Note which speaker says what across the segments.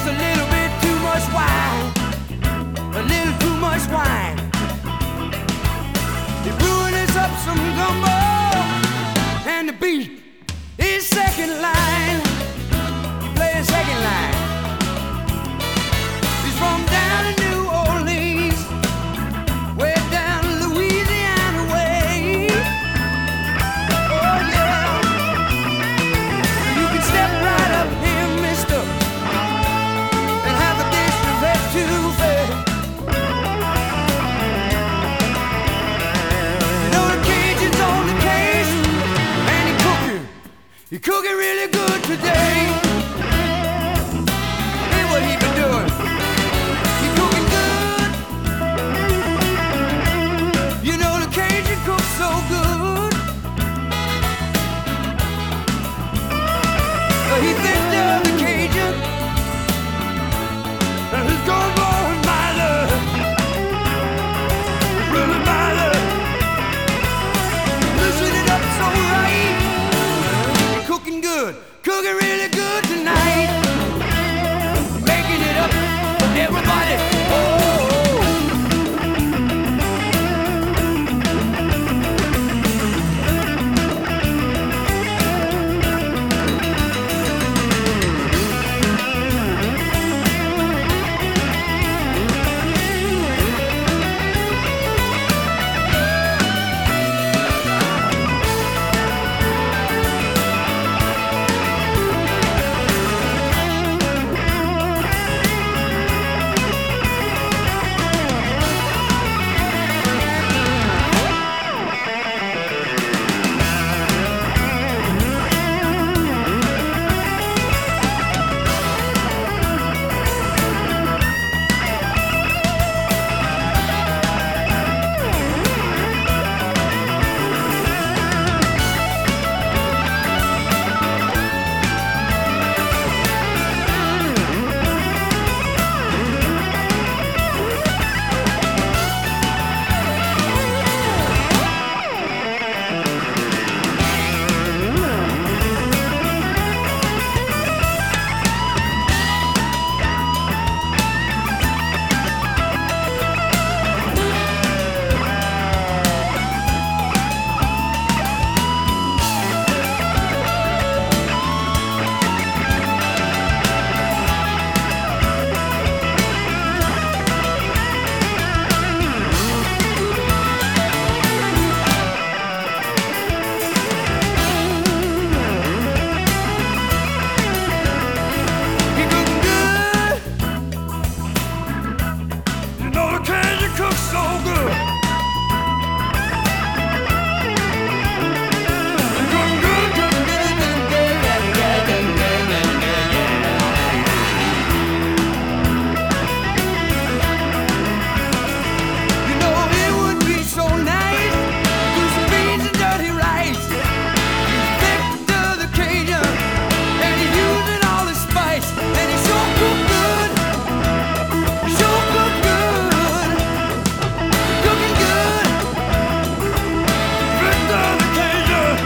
Speaker 1: a little bit too much wine, a little too much wine. They brewing us up some gumbo, and the beat is second line. He playing second line. He's from down in New Orleans, way down Louisiana way. Oh yeah, you can step right up here, mister, and have a dish of etouffee. You know the Cajun's on the case, and he cooking really good today. Hey, what he been doing? He cooking good. You know the Cajun cooks so good. He thinks of the Cajun, and his gumbo is my love, really my love. Listen it up so right. Cooking good, cooking really good tonight. Making it up for everybody. Oh.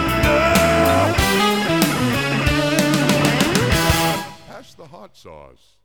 Speaker 2: The hot sauce.